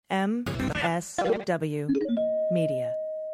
MSW Media.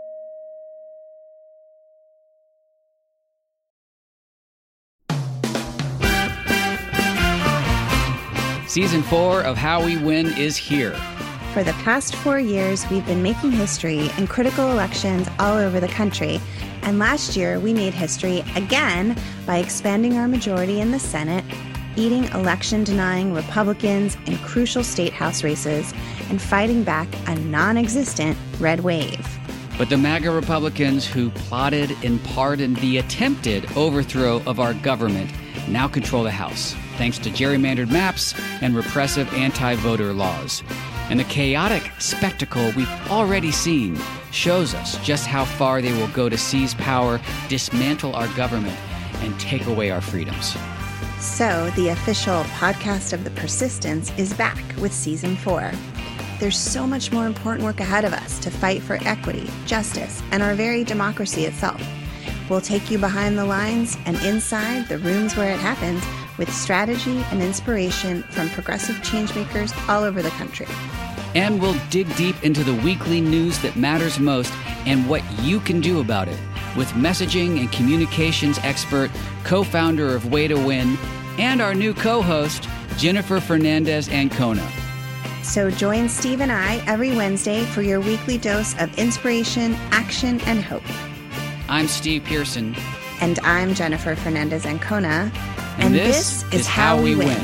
Season 4 of How We Win is here. For the past 4 years, we've been making history in critical elections all over the country. And last year, we made history again by expanding our majority in the Senate, eating election-denying Republicans in crucial state house races, and fighting back a non-existent red wave. But the MAGA Republicans who plotted and pardoned the attempted overthrow of our government now control the House, thanks to gerrymandered maps and repressive anti-voter laws. And the chaotic spectacle we've already seen shows us just how far they will go to seize power, dismantle our government, and take away our freedoms. So, the official podcast of The Persistence is back with Season 4. There's so much more important work ahead of us to fight for equity, justice, and our very democracy itself. We'll take you behind the lines and inside the rooms where it happens with strategy and inspiration from progressive changemakers all over the country. And we'll dig deep into the weekly news that matters most and what you can do about it with messaging and communications expert, co-founder of Way to Win, and our new co-host, Jennifer Fernandez-Ancona. So join Steve and I every Wednesday for your weekly dose of inspiration, action, and hope. I'm Steve Pearson. And I'm Jennifer Fernandez-Ancona. And this is How We Win.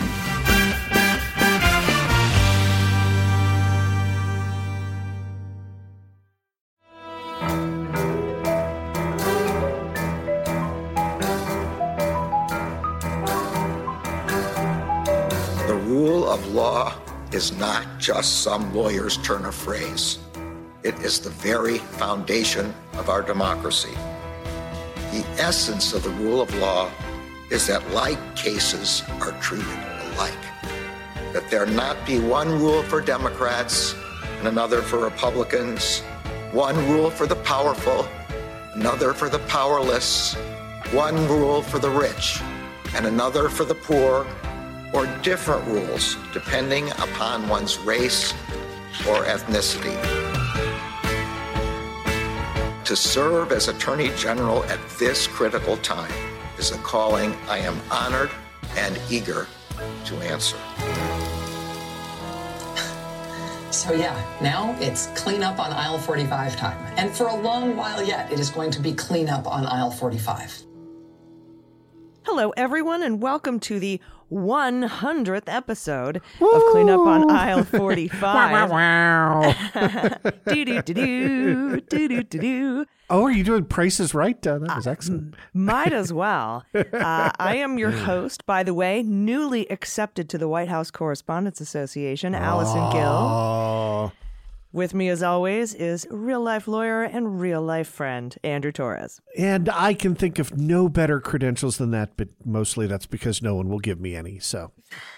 The rule of law is not just some lawyer's turn of phrase. It is the very foundation of our democracy. The essence of the rule of law is that like cases are treated alike. That there not be one rule for Democrats and another for Republicans, one rule for the powerful, another for the powerless, one rule for the rich and another for the poor, or different rules depending upon one's race or ethnicity. To serve as Attorney General at this critical time is a calling I am honored and eager to answer. So now it's clean up on aisle 45 time. And for a long while yet, it is going to be clean up on aisle 45. Hello, everyone, and welcome to the 100th episode of Clean Up on Aisle 45. Wow. Do-do-do-do, Oh, are you doing Price is Right? That was excellent. Might as well. I am your host, by the way, newly accepted to the White House Correspondents Association, Allison Gill. Oh. With me, as always, is real-life lawyer and real-life friend, Andrew Torres. And I can think of no better credentials than that, but mostly that's because no one will give me any. So,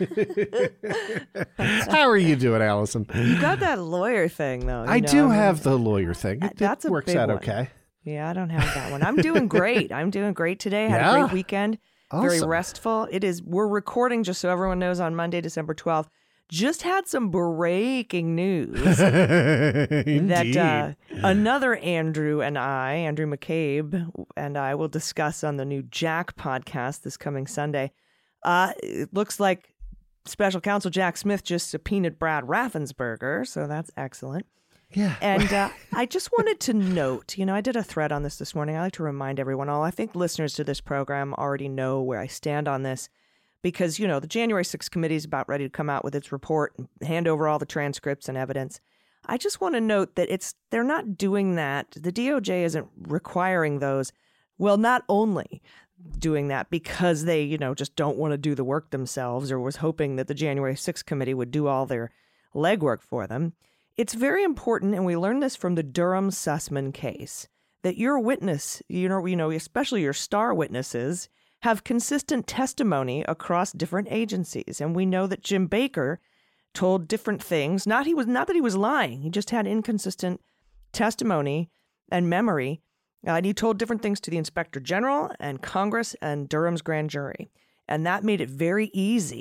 how are you doing, Allison? You got that lawyer thing, though. I do have the lawyer thing. That's it a works big out one. okay. Yeah, I don't have that one. I'm doing great. I'm doing great today. Had a great weekend. Very Awesome. restful. We're recording, just so everyone knows, on Monday, December 12th. Just had some breaking news that another Andrew McCabe and I will discuss on the new Jack podcast this coming Sunday. It looks like Special Counsel Jack Smith just subpoenaed Brad Raffensperger, so that's excellent. Yeah. And I just wanted to note, I did a thread on this morning. I like to remind everyone, I think listeners to this program already know where I stand on this. Because, the January 6th committee is about ready to come out with its report and hand over all the transcripts and evidence. I just want to note that they're not doing that. The DOJ isn't requiring those. Well, not only doing that because they, just don't want to do the work themselves or was hoping that the January 6th committee would do all their legwork for them. It's very important, and we learned this from the Durham-Sussman case, that your witness, especially your star witnesses, have consistent testimony across different agencies. And we know that Jim Baker told different things. Not that he was lying. He just had inconsistent testimony and memory. And he told different things to the Inspector General and Congress and Durham's grand jury. And that made it very easy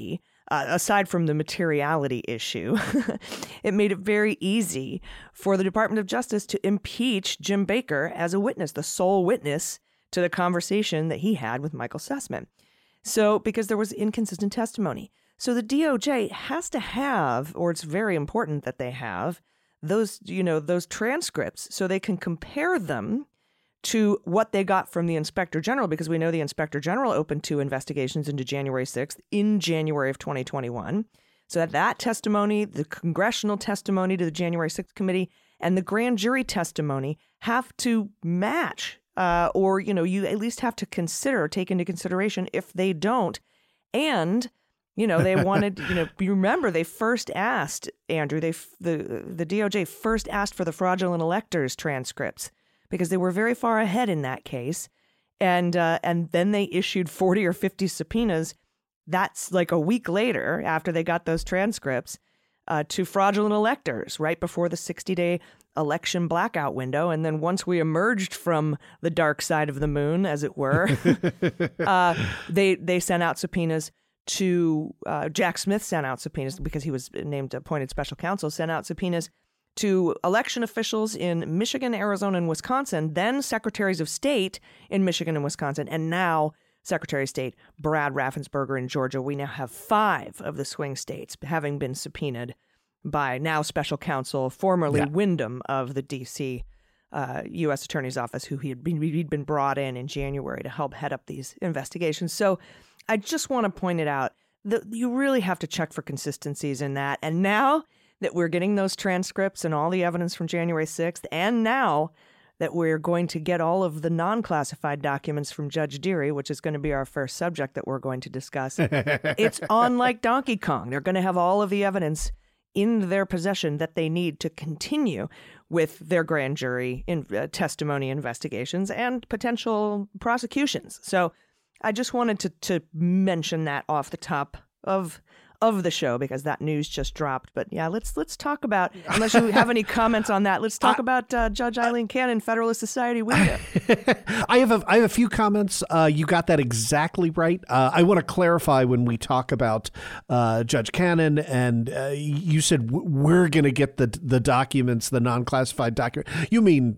aside from the materiality issue, it made it very easy for the Department of Justice to impeach Jim Baker as a witness, the sole witness to the conversation that he had with Michael Sussman. So, because there was inconsistent testimony. So the DOJ has to have, or it's very important that they have, those transcripts so they can compare them to what they got from the Inspector General, because we know the Inspector General opened 2 investigations into January 6th in January of 2021. So that testimony, the congressional testimony to the January 6th committee, and the grand jury testimony have to match, or you at least have to take into consideration. If they don't, and they wanted, you remember they first asked, Andrew, the DOJ first asked for the fraudulent electors transcripts, because they were very far ahead in that case. And then they issued 40 or 50 subpoenas. That's like a week later, after they got those transcripts, to fraudulent electors right before the 60-day election blackout window. And then once we emerged from the dark side of the moon, as it were, they sent out subpoenas to Jack Smith sent out subpoenas because he was appointed special counsel, sent out subpoenas to election officials in Michigan, Arizona, and Wisconsin, then secretaries of state in Michigan and Wisconsin, and now Secretary of State Brad Raffensperger in Georgia. We now have 5 of the swing states having been subpoenaed by now special counsel, formerly Windham of the D.C. U.S. Attorney's Office, who he'd been brought in January to help head up these investigations. So I just want to point it out that you really have to check for consistencies in that. And now that we're getting those transcripts and all the evidence from January 6th, and now that we're going to get all of the non-classified documents from Judge Dearie, which is going to be our first subject that we're going to discuss, it's on like Donkey Kong. They're going to have all of the evidence in their possession that they need to continue with their grand jury testimony investigations and potential prosecutions. So I just wanted to mention that off the top of the show because that news just dropped. But yeah, let's talk about, unless you have any comments on that, let's talk about Judge Eileen Cannon, Federalist Society window. I have a few comments. You got that exactly right. I want to clarify when we talk about Judge Cannon, and you said we're going to get the documents, the non-classified document. You mean,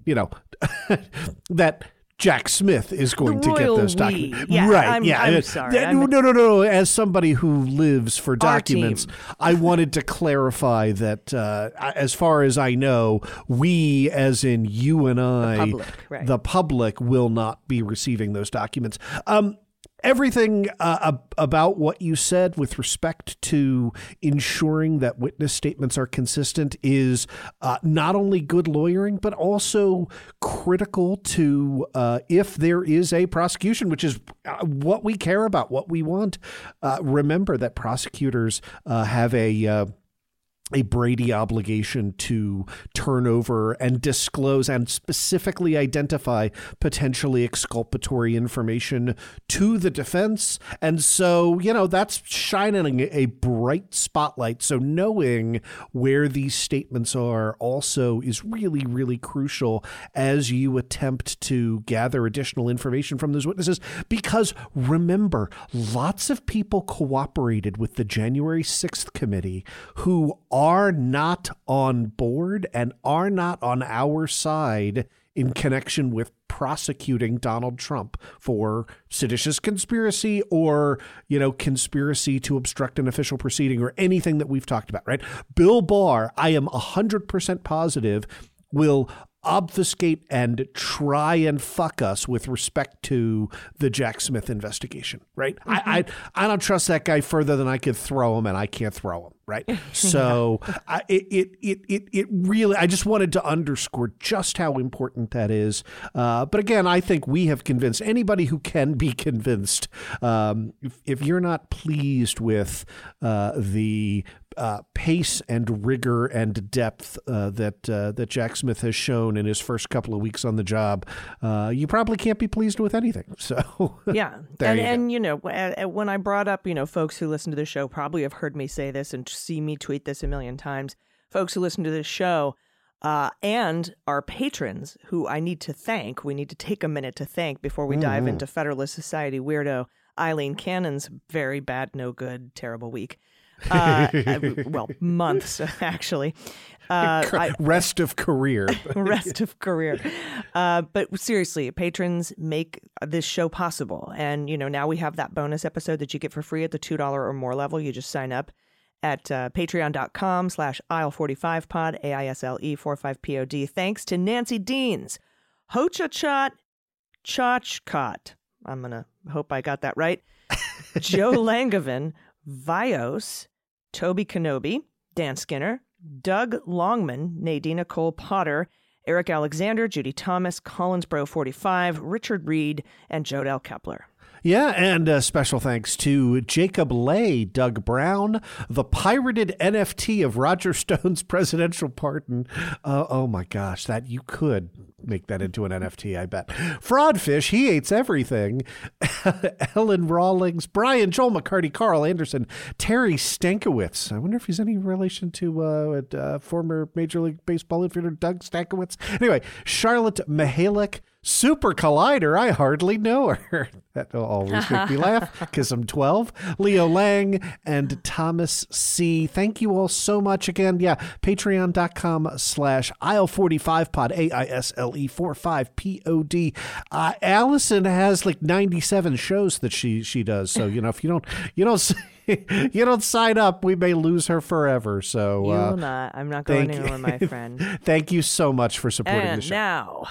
that Jack Smith is going to get those documents. Yeah, right. I'm sorry. No. As somebody who lives for documents, I wanted to clarify that as far as I know, we, as in you and I, the public will not be receiving those documents. Everything about what you said with respect to ensuring that witness statements are consistent is not only good lawyering, but also critical to if there is a prosecution, which is what we care about, what we want. Remember that prosecutors have a Brady obligation to turn over and disclose and specifically identify potentially exculpatory information to the defense. And so, that's shining a bright spotlight. So knowing where these statements are also is really, really crucial as you attempt to gather additional information from those witnesses. Because remember, lots of people cooperated with the January 6th committee who are not on board and are not on our side in connection with prosecuting Donald Trump for seditious conspiracy or, conspiracy to obstruct an official proceeding or anything that we've talked about, right? Bill Barr, I am 100% positive, will obfuscate and try and fuck us with respect to the Jack Smith investigation, right? Mm-hmm. I don't trust that guy further than I could throw him, and I can't throw him, right? So it really, I just wanted to underscore just how important that is. But again, I think we have convinced anybody who can be convinced. If you're not pleased with the pace and rigor and depth that Jack Smith has shown in his first couple of weeks on the job, you probably can't be pleased with anything. So yeah, when I brought up, folks who listen to the show probably have heard me say this and see me tweet this a million times. Folks who listen to this show and our patrons, who I need to thank. We need to take a minute to thank before we dive into Federalist Society weirdo Eileen Cannon's very bad, no good, terrible week. Well, months, actually. Rest of career. Rest of career. But seriously, patrons make this show possible. And, now we have that bonus episode that you get for free at the $2 or more level. You just sign up at patreon.com/aisle45pod, AISLE45POD. Thanks to Nancy Deans, Hochachat Chachcot. I'm going to hope I got that right. Joe Langevin, Vios, Toby Kenobi, Dan Skinner, Doug Longman, Nadina Cole Potter, Eric Alexander, Judy Thomas, Collinsbro45, Richard Reed, and Jodel Kepler. Yeah, and special thanks to Jacob Lay, Doug Brown, the pirated NFT of Roger Stone's presidential pardon. Oh my gosh, that you could make that into an NFT, I bet. Fraudfish, he hates everything. Ellen Rawlings, Brian, Joel McCarty, Carl Anderson, Terry Stankiewicz. I wonder if he's any relation to former Major League Baseball infielder Doug Stankiewicz. Anyway, Charlotte Mihalik, Super Collider, I hardly know her. That will always make me laugh because I'm 12. Leo Lang and Thomas C. Thank you all so much again. Yeah, patreon.com/aisle45pod, AISLE45POD. Allison has like 97 shows that she does. So, if you don't sign up, we may lose her forever. So you will not. I'm not going anywhere, my friend. Thank you so much for supporting the show. Now,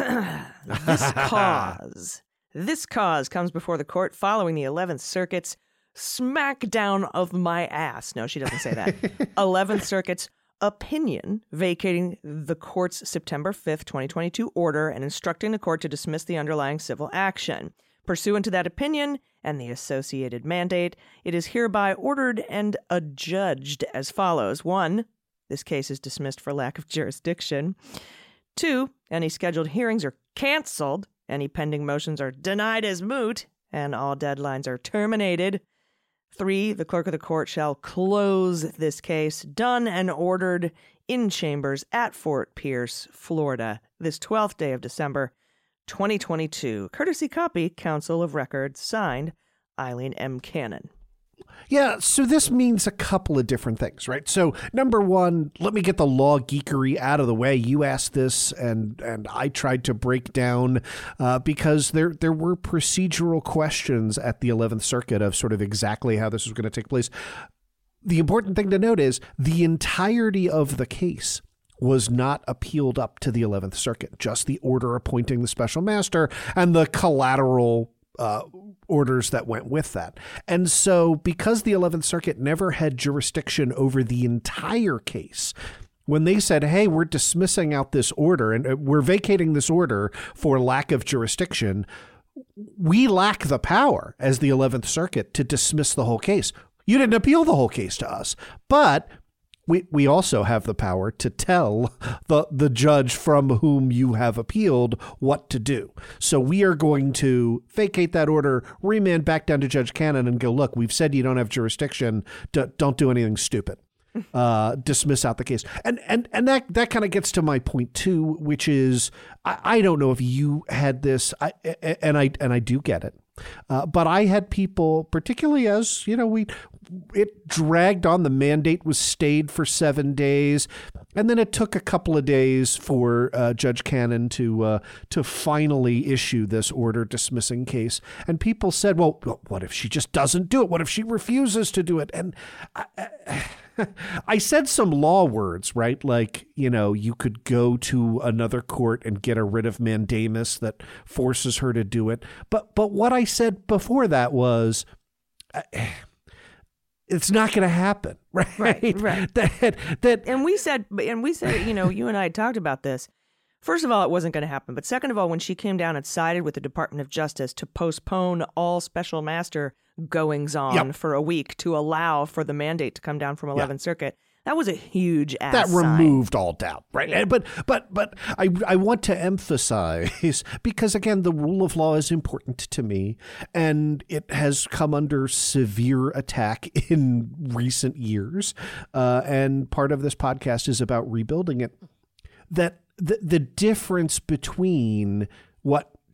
This cause comes before the court following the 11th Circuit's smackdown of my ass. No, she doesn't say that. 11th Circuit's opinion vacating the court's September 5th, 2022 order and instructing the court to dismiss the underlying civil action. Pursuant to that opinion and the associated mandate, it is hereby ordered and adjudged as follows. 1, this case is dismissed for lack of jurisdiction. 2, any scheduled hearings are canceled, any pending motions are denied as moot, and all deadlines are terminated. 3, the clerk of the court shall close this case, done and ordered in chambers at Fort Pierce, Florida, this 12th day of December, 2022. Courtesy copy, Counsel of Record, signed, Eileen M. Cannon. Yeah, so this means a couple of different things, right? So, number one, let me get the law geekery out of the way. You asked this, and I tried to break down because there were procedural questions at the 11th Circuit of sort of exactly how this was going to take place. The important thing to note is the entirety of the case was not appealed up to the 11th Circuit, just the order appointing the special master and the collateral orders that went with that. And so because the 11th Circuit never had jurisdiction over the entire case, when they said, hey, we're dismissing out this order and we're vacating this order for lack of jurisdiction, we lack the power as the 11th Circuit to dismiss the whole case. You didn't appeal the whole case to us, but we also have the power to tell the judge from whom you have appealed what to do. So we are going to vacate that order, remand back down to Judge Cannon and go, look, we've said you don't have jurisdiction. Don't do anything stupid. Dismiss out the case. And that kind of gets to my point too, which is I don't know if you had this, and I do get it. But I had people, particularly as, it dragged on. The mandate was stayed for 7 days. And then it took a couple of days for Judge Cannon to finally issue this order dismissing case. And people said, well, what if she just doesn't do it? What if she refuses to do it? And I said some law words, right? Like, you could go to another court and get a writ of mandamus that forces her to do it. But what I said before that was, it's not going to happen, right? Right. And we said, you and I had talked about this. First of all, it wasn't going to happen. But second of all, when she came down and sided with the Department of Justice to postpone all special master goings on for a week to allow for the mandate to come down from 11th Circuit, that was a huge ass that sign. Removed all doubt, right? Yeah. But I want to emphasize, because again, the rule of law is important to me, and it has come under severe attack in recent years. And part of this podcast is about rebuilding it. That the difference between what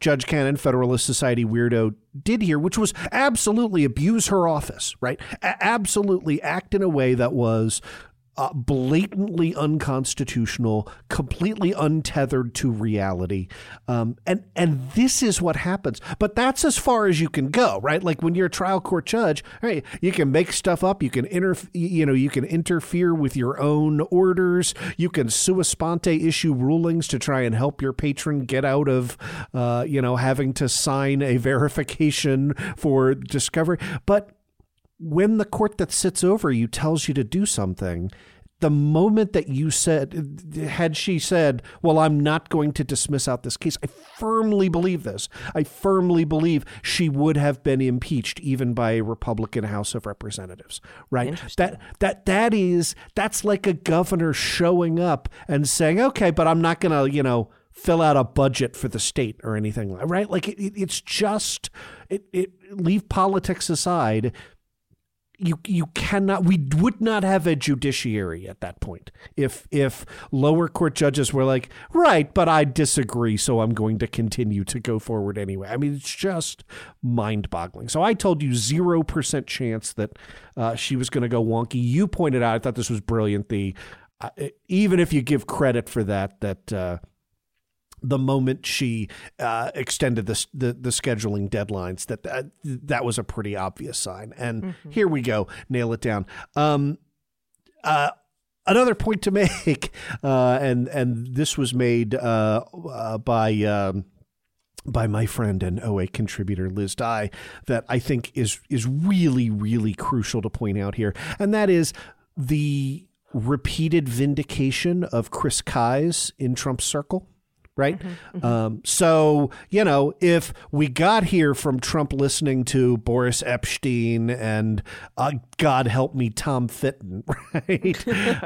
Judge Cannon, Federalist Society weirdo, did here, which was absolutely abuse her office, right? Absolutely act in a way that was blatantly unconstitutional, completely untethered to reality. And this is what happens. But that's as far as you can go, right? Like when you're a trial court judge, right, you can make stuff up. You can you can interfere with your own orders. You can sua sponte issue rulings to try and help your patron get out of, having to sign a verification for discovery. But when the court that sits over you tells you to do something, the moment that you said, had she said, well, I'm not going to dismiss out this case, I firmly believe this. I firmly believe she would have been impeached even by a Republican House of Representatives, right? That's like a governor showing up and saying, okay, but I'm not going to, fill out a budget for the state or anything, right? Like it's just, leave politics aside. You cannot, we would not have a judiciary at that point if lower court judges were like, right, but I disagree, so I'm going to continue to go forward anyway. I mean, it's just mind-boggling. So I told you 0% chance that she was going to go wonky. You pointed out, I thought this was brilliant, even if you give credit for that the moment she extended the scheduling deadlines, that was a pretty obvious sign. And here we go, nail it down. Another point to make, and this was made by my friend and OA contributor Liz Dye, that I think is really, really crucial to point out here, and that is the repeated vindication of Chris Kise in Trump's circle. Right. So, if we got here from Trump listening to Boris Epstein and God help me, Tom Fitton, right?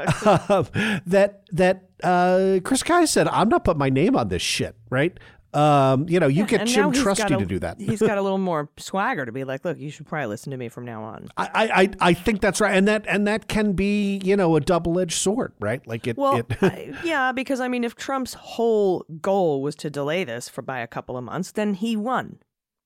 that Chris Kise said, I'm not putting my name on this shit. Right. You get Jim Trusty to do that. He's got a little more swagger to be like, look, you should probably listen to me from now on. I think that's right. And that can be, a double-edged sword, right? Like yeah, because I mean, if Trump's whole goal was to delay this by a couple of months, then he won.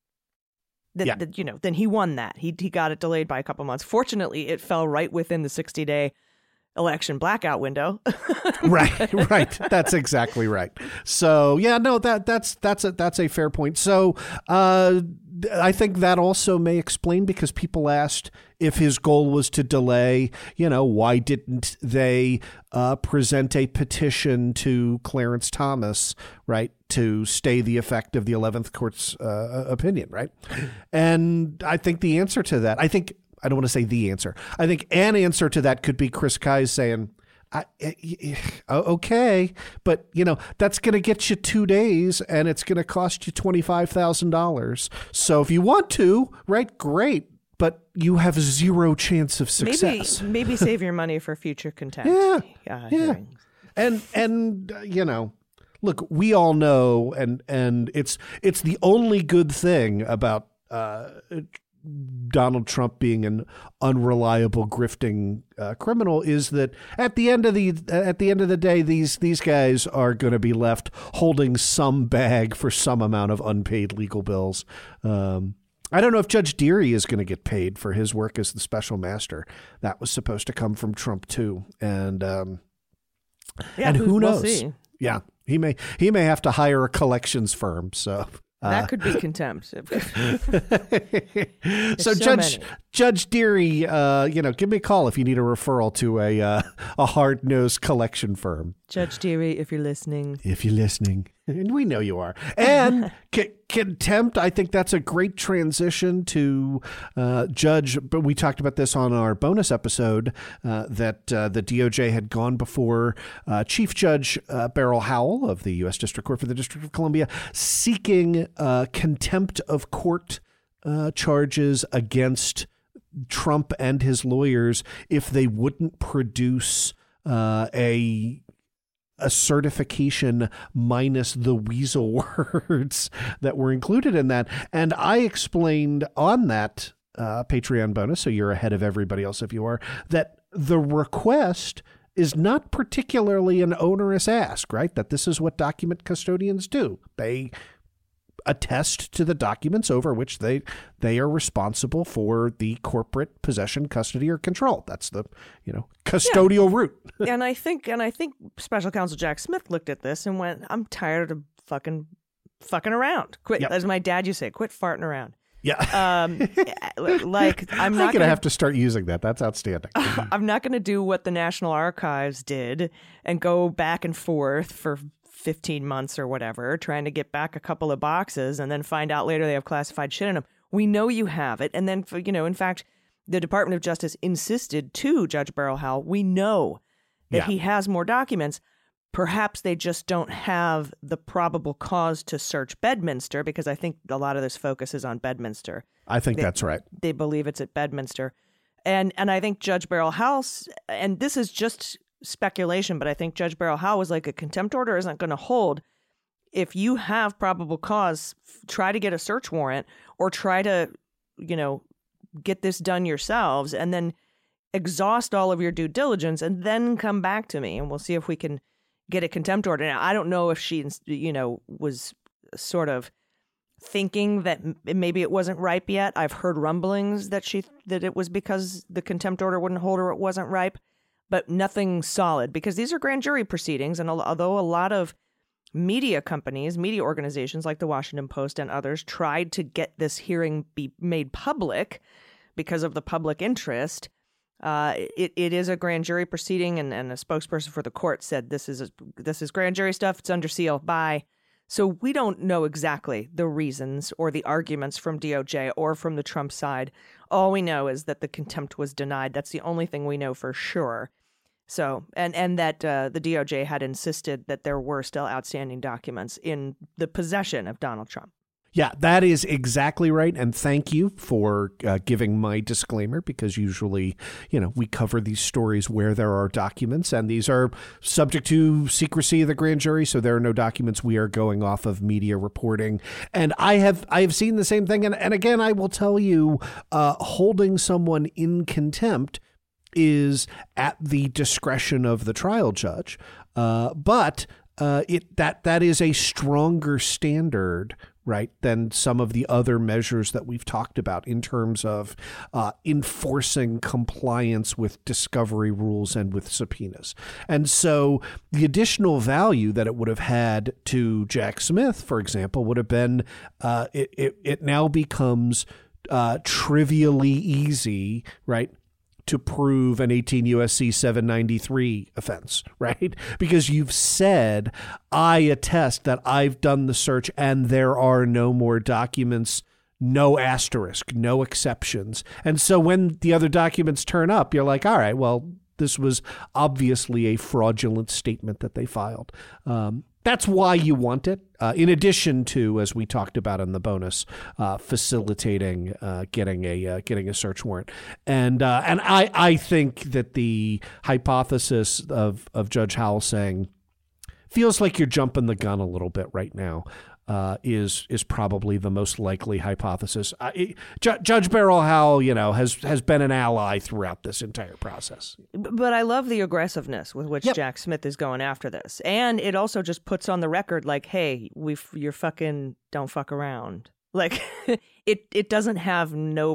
Then he won that. He got it delayed by a couple of months. Fortunately, it fell right within the 60-day election blackout window. Right. That's exactly right. So yeah, no, that's a fair point. So I think that also may explain, because people asked if his goal was to delay, why didn't they present a petition to Clarence Thomas, right, to stay the effect of the 11th Court's opinion, right? And I think the answer to that, I don't want to say the answer. I think an answer to that could be Chris Kise saying, okay, but that's going to get you 2 days and it's going to cost you $25,000. So if you want to, right, great, but you have zero chance of success. Maybe save your money for future contempt. Yeah. And look, we all know, and it's the only good thing about Donald Trump being an unreliable, grifting criminal is that at the end of the day, these guys are going to be left holding some bag for some amount of unpaid legal bills. I don't know if Judge Dearie is going to get paid for his work as the special master. That was supposed to come from Trump too, and who knows? We'll see. Yeah, he may have to hire a collections firm. So. That could be contempt. So Judge Dearie, give me a call if you need a referral to a hard-nosed collection firm. Judge Dearie, if you're listening. And we know you are. And contempt, I think that's a great transition to Judge, but we talked about this on our bonus episode, that the DOJ had gone before Chief Judge Beryl Howell of the U.S. District Court for the District of Columbia, seeking contempt of court charges against Trump and his lawyers if they wouldn't produce a certification minus the weasel words that were included in that. And I explained on that Patreon bonus, so you're ahead of everybody else if you are, that the request is not particularly an onerous ask, right? That this is what document custodians do. They attest to the documents over which they are responsible for the corporate possession, custody, or control. That's the, custodial route. And I think Special Counsel Jack Smith looked at this and went, I'm tired of fucking around. Quit, as my dad used to say, quit farting around. Yeah. I'm not going to have to start using that. That's outstanding. I'm not going to do what the National Archives did and go back and forth for 15 months or whatever, trying to get back a couple of boxes and then find out later they have classified shit in them. We know you have it. And then, in fact, the Department of Justice insisted to Judge Beryl Howell, we know that he has more documents. Perhaps they just don't have the probable cause to search Bedminster, because I think a lot of this focus is on Bedminster. I think that's right. They believe it's at Bedminster. And I think Judge Beryl Howell, and this is just speculation, but I think Judge Beryl Howell was like, a contempt order isn't going to hold. If you have probable cause, try to get a search warrant or try to, get this done yourselves and then exhaust all of your due diligence and then come back to me and we'll see if we can get a contempt order. Now, I don't know if she, was sort of thinking that maybe it wasn't ripe yet. I've heard rumblings that it was because the contempt order wouldn't hold or it wasn't ripe, but nothing solid, because these are grand jury proceedings. And although a lot of media companies, media organizations like the Washington Post and others tried to get this hearing be made public because of the public interest, it is a grand jury proceeding, and a spokesperson for the court said this is grand jury stuff. It's under seal. Bye. So we don't know exactly the reasons or the arguments from DOJ or from the Trump side. All we know is that the contempt was denied. That's the only thing we know for sure. So, and that the DOJ had insisted that there were still outstanding documents in the possession of Donald Trump. Yeah, that is exactly right. And thank you for giving my disclaimer, because usually, we cover these stories where there are documents, and these are subject to secrecy of the grand jury. So there are no documents. We are going off of media reporting. And I have seen the same thing. And again, I will tell you, holding someone in contempt is at the discretion of the trial judge. But that is a stronger standard, right, than some of the other measures that we've talked about in terms of enforcing compliance with discovery rules and with subpoenas. And so the additional value that it would have had to Jack Smith, for example, would have been it now becomes trivially easy, right, to prove an 18 U.S.C. 793 offense, right? Because you've said, I attest that I've done the search and there are no more documents, no asterisk, no exceptions. And so when the other documents turn up, you're like, all right, well, this was obviously a fraudulent statement that they filed. That's why you want it, in addition to, as we talked about in the bonus, facilitating getting a search warrant. And I think that the hypothesis of Judge Howell saying feels like you're jumping the gun a little bit right now is probably the most likely hypothesis. Judge Beryl Howell, has been an ally throughout this entire process. But I love the aggressiveness with which Jack Smith is going after this, and it also just puts on the record, like, hey, you're fucking don't fuck around. Like, it doesn't have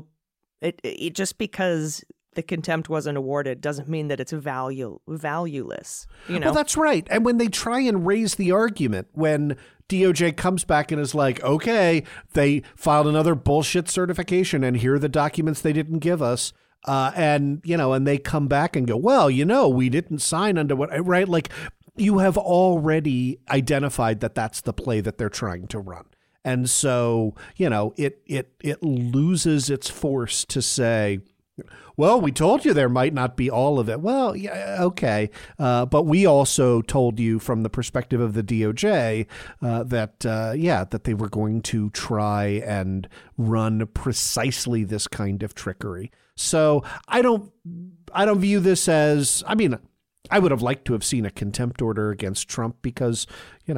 it just because the contempt wasn't awarded doesn't mean that it's valueless. Well, that's right. And when they try and raise the argument, when DOJ comes back and is like, okay, they filed another bullshit certification and here are the documents they didn't give us. And they come back and go, well, we didn't sign under what, right? Like, you have already identified that that's the play that they're trying to run. And so, it loses its force to say, well, we told you there might not be all of it. Well, yeah, okay. But we also told you from the perspective of the DOJ that they were going to try and run precisely this kind of trickery. So I don't view this as, I would have liked to have seen a contempt order against Trump because,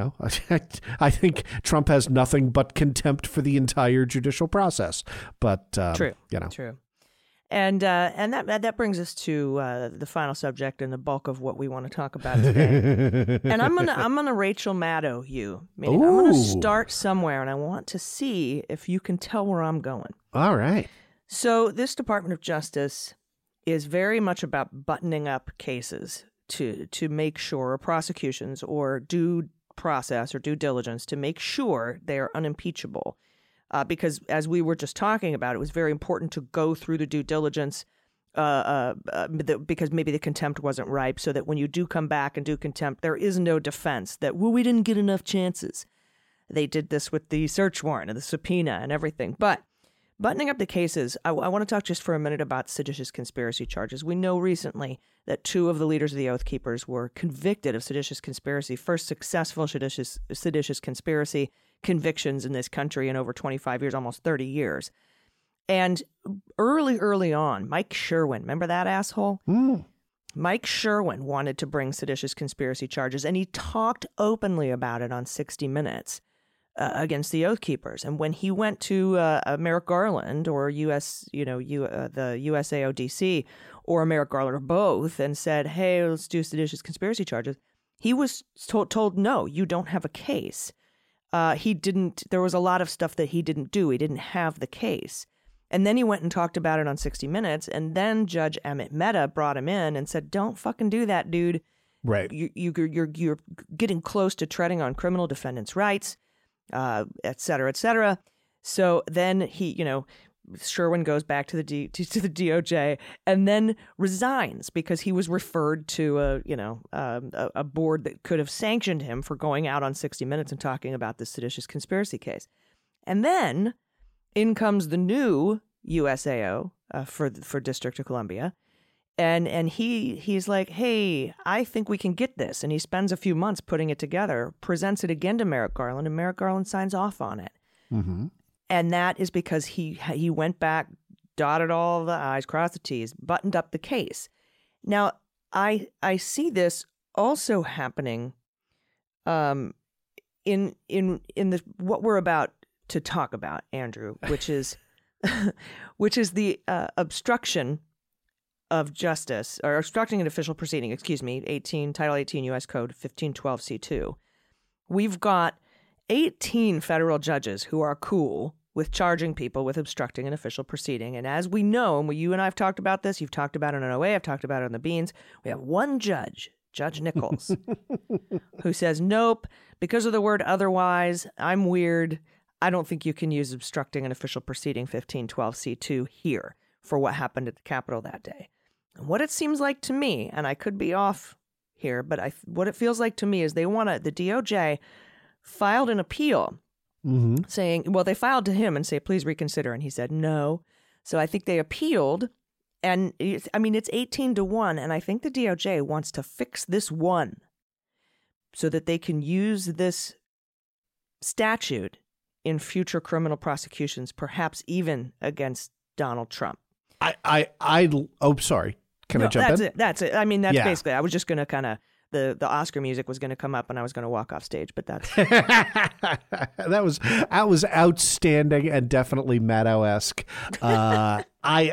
I think Trump has nothing but contempt for the entire judicial process. But, True. And that brings us to the final subject and the bulk of what we want to talk about today. And I'm gonna Rachel Maddow you. Meaning I'm gonna start somewhere, and I want to see if you can tell where I'm going. All right. So this Department of Justice is very much about buttoning up cases to make sure prosecutions or due process or due diligence to make sure they are unimpeachable. Because as we were just talking about, it was very important to go through the due diligence because maybe the contempt wasn't ripe, so that when you do come back and do contempt, there is no defense that, well, we didn't get enough chances. They did this with the search warrant and the subpoena and everything. But buttoning up the cases, I want to talk just for a minute about seditious conspiracy charges. We know recently that 2 of the leaders of the Oath Keepers were convicted of seditious conspiracy, first successful seditious conspiracy convictions in this country in over 25 years, almost 30 years. And early on, Mike Sherwin, remember that asshole? Mike Sherwin wanted to bring seditious conspiracy charges, and he talked openly about it on 60 Minutes against the Oath Keepers. And when he went to Merrick Garland or the USAODC or Merrick Garland or both and said, hey, let's do seditious conspiracy charges, he was told, no, you don't have a case. There was a lot of stuff that he didn't do. He didn't have the case. And then he went and talked about it on 60 Minutes. And then Judge Emmett Mehta brought him in and said, don't fucking do that, dude. Right. You're getting close to treading on criminal defendants' rights, et cetera, et cetera. So then Sherwin goes back to the DOJ and then resigns because he was referred to a board that could have sanctioned him for going out on 60 Minutes and talking about this seditious conspiracy case. And then in comes the new USAO for District of Columbia, and he's like, hey, I think we can get this, and he spends a few months putting it together, presents it again to Merrick Garland, and Merrick Garland signs off on it. Mm-hmm. And that is because he went back, dotted all the I's, crossed the T's, buttoned up the case. Now, I see this also happening in the what we're about to talk about, Andrew, which is the obstruction of justice, or obstructing an official proceeding, Title 18 U.S. Code 1512C2. We've got 18 federal judges who are cool with charging people with obstructing an official proceeding. And as we know, and you and I have talked about this, you've talked about it on OA, I've talked about it on the Beans, we have one judge, Judge Nichols, who says, nope, because of the word otherwise, I'm weird. I don't think you can use obstructing an official proceeding 1512C2 here for what happened at the Capitol that day. And what it seems like to me, and I could be off here, but what it feels like to me is the DOJ filed an appeal saying, well, they filed to him and say, please reconsider. And he said, no. So I think they appealed. And it's 18-1. And I think the DOJ wants to fix this one so that they can use this statute in future criminal prosecutions, perhaps even against Donald Trump. Sorry. Can I jump in? That's it. Basically, I was just going to kind of, the Oscar music was going to come up and I was going to walk off stage, but that's that was outstanding and definitely Maddow-esque. In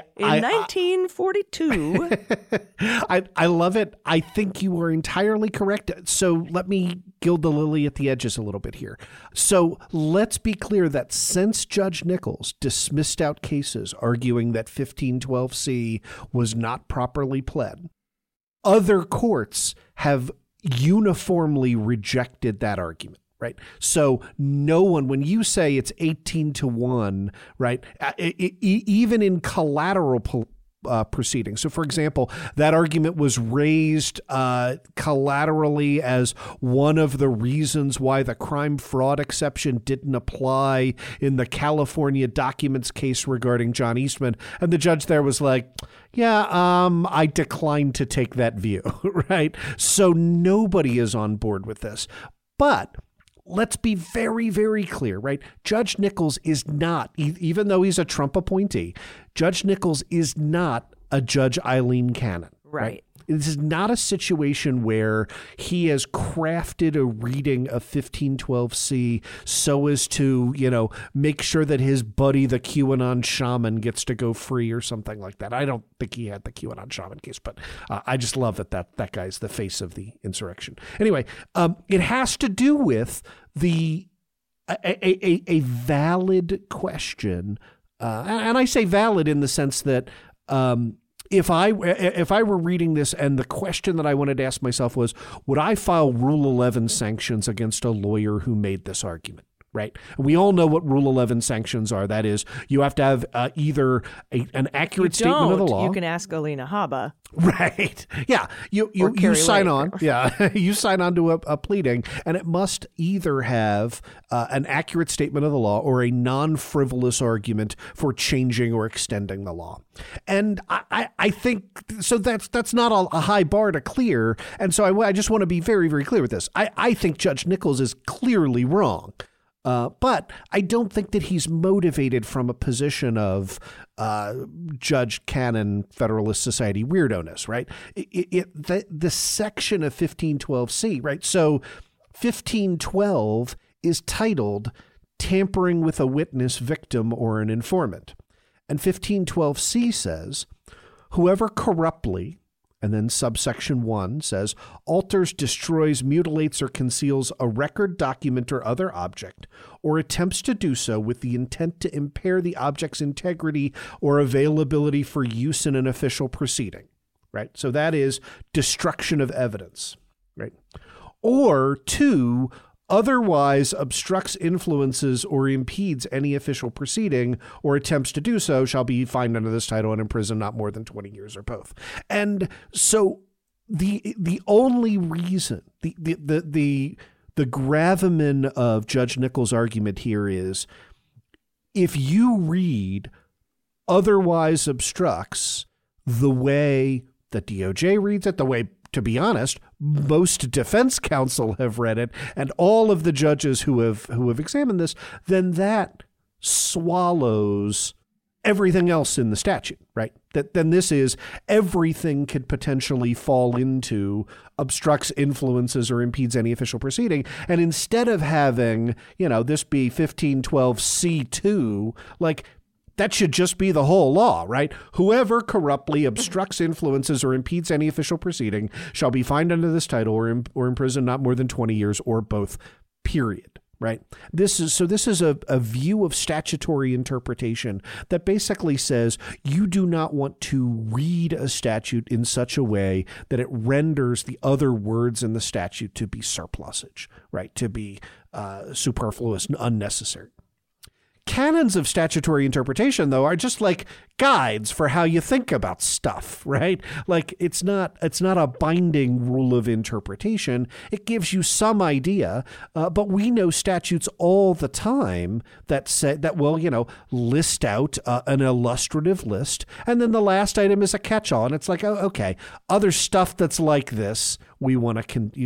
1942. I love it. I think you were entirely correct. So let me gild the lily at the edges a little bit here. So let's be clear that since Judge Nichols dismissed out cases arguing that 1512C was not properly pled, other courts have uniformly rejected that argument, right? So no one, when you say it's 18-1, right, even in collateral proceedings. So, for example, that argument was raised collaterally as one of the reasons why the crime fraud exception didn't apply in the California documents case regarding John Eastman. And the judge there was like, yeah, I declined to take that view, right? So nobody is on board with this. But let's be very, very clear, right? Judge Nichols is not, even though he's a Trump appointee, Judge Nichols is not a Judge Eileen Cannon. Right. This is not a situation where he has crafted a reading of 1512C so as to, make sure that his buddy, the QAnon shaman, gets to go free or something like that. I don't think he had the QAnon shaman case, but I just love that guy's the face of the insurrection. Anyway, it has to do with a valid question, and I say valid in the sense that if I were reading this and the question that I wanted to ask myself was, would I file Rule 11 sanctions against a lawyer who made this argument? Right. And we all know what Rule 11 sanctions are. That is, you have to have either an accurate statement of the law. You can ask Alina Habba. Right. Yeah. You sign on. Yeah. You sign on to a pleading, and it must either have an accurate statement of the law or a non-frivolous argument for changing or extending the law. And I think so. That's not a high bar to clear. And so I just want to be very, very clear with this. I think Judge Nichols is clearly wrong. But I don't think that he's motivated from a position of Judge Cannon Federalist Society weirdo-ness, right? The section of 1512C, right? So 1512 is titled Tampering with a Witness, Victim, or an Informant. And 1512C says, whoever corruptly, and then subsection 1 says, alters, destroys, mutilates, or conceals a record, document, or other object, or attempts to do so with the intent to impair the object's integrity or availability for use in an official proceeding, right? So that is destruction of evidence, right? Or 2, otherwise obstructs, influences, or impedes any official proceeding or attempts to do so shall be fined under this title and imprisoned not more than 20 years or both. And so the only reason, the gravamen of Judge Nichols' argument here is, if you read otherwise obstructs the way that DOJ reads it, the way, to be honest, most defense counsel have read it, and all of the judges who have examined this, then that swallows everything else in the statute, right? Then this is everything could potentially fall into obstructs, influences, or impedes any official proceeding. And instead of having, this be 1512C2, like, that should just be the whole law, right? Whoever corruptly obstructs, influences, or impedes any official proceeding shall be fined under this title or imprisoned not more than 20 years or both, period, right? This is a view of statutory interpretation that basically says you do not want to read a statute in such a way that it renders the other words in the statute to be surplusage, right? To be superfluous and unnecessary. Canons of statutory interpretation, though, are just like guides for how you think about stuff, right? Like, it's not a binding rule of interpretation. It gives you some idea, but we know statutes all the time that say that will, list out an illustrative list, and then the last item is a catch-all, and it's like, oh, okay, other stuff that's like this we want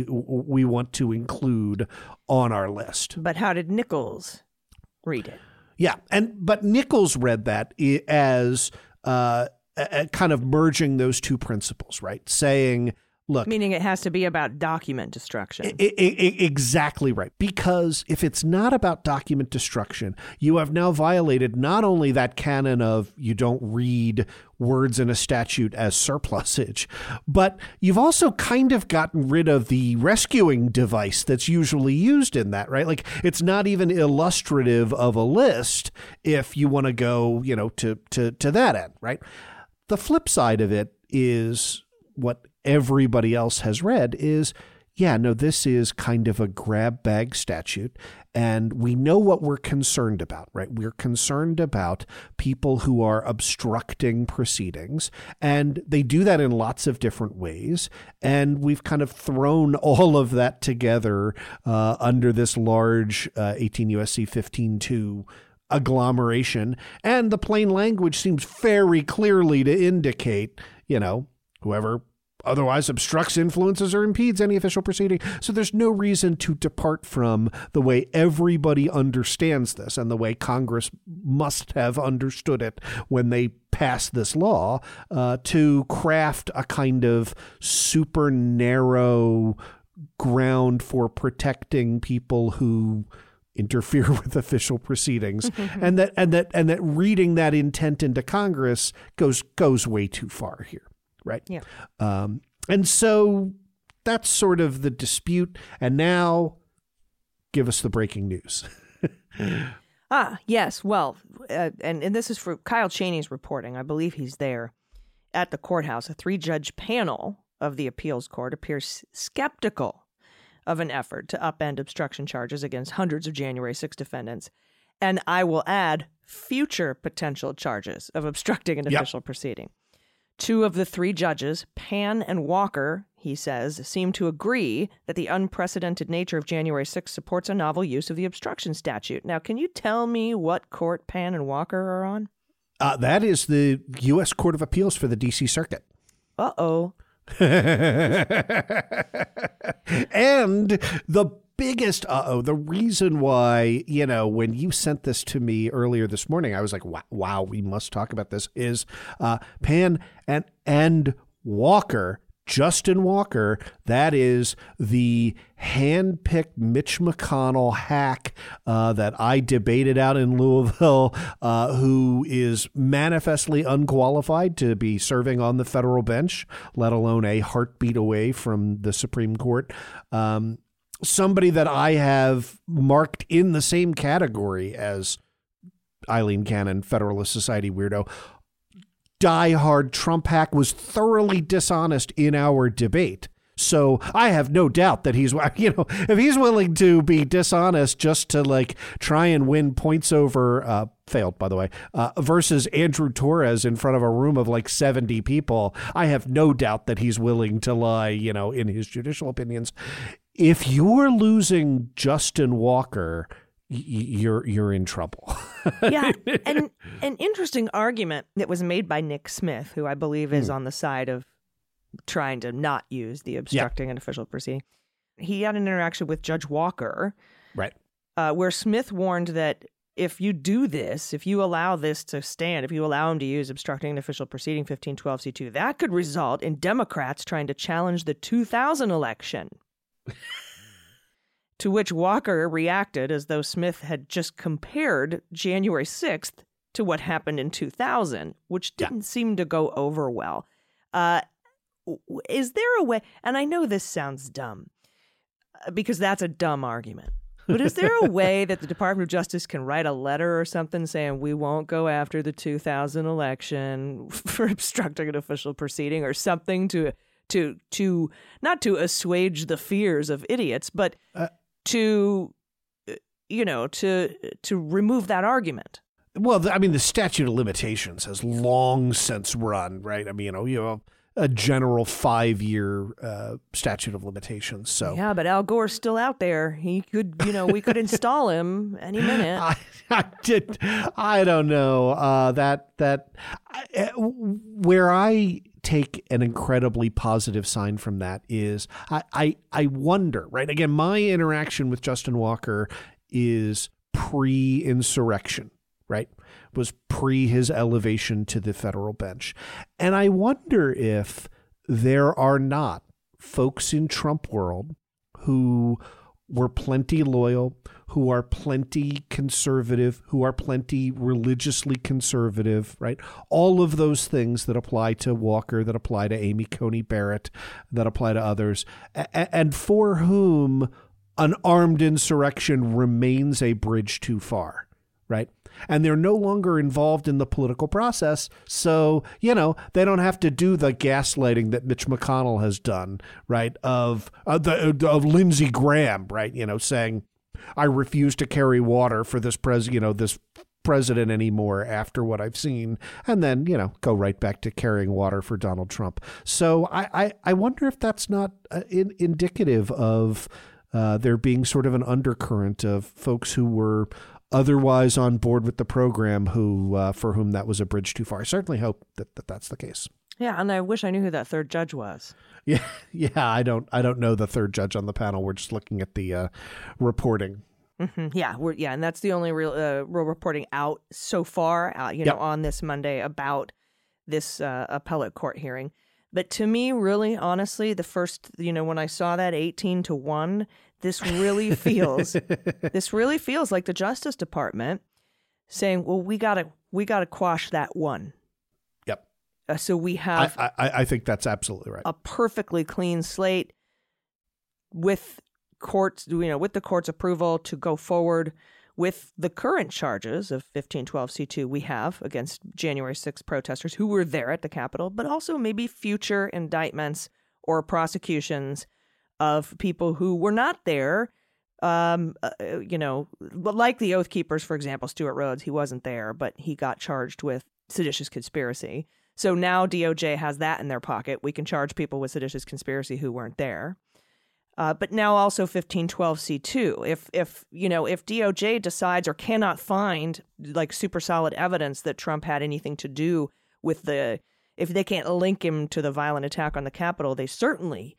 to include on our list. But how did Nichols read it? Yeah, but Nichols read that as kind of merging those two principles, right? Saying, look, meaning it has to be about document destruction. Exactly right. Because if it's not about document destruction, you have now violated not only that canon of you don't read words in a statute as surplusage, but you've also kind of gotten rid of the rescuing device that's usually used in that, right? Like, it's not even illustrative of a list if you want to go, to that end, right? The flip side of it is what everybody else has read is, this is kind of a grab bag statute, and we know what we're concerned about, right? We're concerned about people who are obstructing proceedings, and they do that in lots of different ways, and we've kind of thrown all of that together under this large 18 U.S.C. 15.2 agglomeration, and the plain language seems very clearly to indicate, whoever otherwise obstructs, influences, or impedes any official proceeding. So there's no reason to depart from the way everybody understands this and the way Congress must have understood it when they passed this law, to craft a kind of super narrow ground for protecting people who interfere with official proceedings, and that reading that intent into Congress goes way too far here. Right. Yeah. And so that's sort of the dispute. And now give us the breaking news. Yes. Well, and this is for Kyle Cheney's reporting. I believe he's there at the courthouse. A 3-judge panel of the appeals court appears skeptical of an effort to upend obstruction charges against hundreds of January 6 defendants. And I will add future potential charges of obstructing an official proceeding. 2 of the 3 judges, Pan and Walker, he says, seem to agree that the unprecedented nature of January 6 supports a novel use of the obstruction statute. Now, can you tell me what court Pan and Walker are on? That is the U.S. Court of Appeals for the D.C. Circuit. Uh-oh. And the biggest the reason why, when you sent this to me earlier this morning, I was like, wow, we must talk about this, is Pan and Walker, Justin Walker, that is the hand-picked Mitch McConnell hack that I debated out in Louisville, who is manifestly unqualified to be serving on the federal bench, let alone a heartbeat away from the Supreme Court. Somebody that I have marked in the same category as Eileen Cannon, Federalist Society weirdo. Diehard Trump hack, was thoroughly dishonest in our debate. So I have no doubt that he's, if he's willing to be dishonest just to try and win points over, failed by the way, versus Andrew Torres in front of a room of 70 people, I have no doubt that he's willing to lie, in his judicial opinions. If you're losing Justin Walker, you're in trouble. Yeah, and an interesting argument that was made by Nick Smith, who I believe is on the side of trying to not use the obstructing an official proceeding. He had an interaction with Judge Walker, right, where Smith warned that if you do this, if you allow this to stand, if you allow him to use obstructing an official proceeding 1512C2, that could result in Democrats trying to challenge the 2000 election. To which Walker reacted as though Smith had just compared January 6th to what happened in 2000, which didn't seem to go over well. Is there a way, and I know this sounds dumb, because that's a dumb argument, but is there a way that the Department of Justice can write a letter or something saying we won't go after the 2000 election for obstructing an official proceeding or something to not to assuage the fears of idiots, but to remove that argument? Well, the statute of limitations has long since run, right? You have a general 5-year statute of limitations. So yeah, but Al Gore's still out there. He could, we could install him any minute. I don't know where I take an incredibly positive sign from that is I wonder, right? Again, my interaction with Justin Walker is pre-insurrection, right? Was pre his elevation to the federal bench. And I wonder if there are not folks in Trump world who were plenty loyal, who are plenty conservative, who are plenty religiously conservative, right? All of those things that apply to Walker, that apply to Amy Coney Barrett, that apply to others, and for whom an armed insurrection remains a bridge too far, right? And they're no longer involved in the political process. So, they don't have to do the gaslighting that Mitch McConnell has done, right? Of Lindsey Graham, right? Saying, I refuse to carry water for this president anymore after what I've seen. And then, go right back to carrying water for Donald Trump. So I wonder if that's not indicative of there being sort of an undercurrent of folks who were otherwise on board with the program who for whom that was a bridge too far. I certainly hope that that's the case. Yeah, and I wish I knew who that third judge was. Yeah, I don't know the third judge on the panel. We're just looking at the reporting. Mm-hmm. Yeah, and that's the only real reporting out so far, on this Monday about this appellate court hearing. But to me, really, honestly, the first, when I saw that 18-1, this really feels like the Justice Department saying, well, we gotta quash that one. Yep. So we have. I think that's absolutely right. A perfectly clean slate with courts, with the court's approval to go forward with the current charges of 1512C2 we have against January 6th protesters who were there at the Capitol, but also maybe future indictments or prosecutions of people who were not there, like the Oath Keepers, for example, Stuart Rhodes. He wasn't there, but he got charged with seditious conspiracy. So now DOJ has that in their pocket. We can charge people with seditious conspiracy who weren't there. But now also 1512C2. If DOJ decides or cannot find like super solid evidence that Trump had anything to do with if they can't link him to the violent attack on the Capitol, they certainly,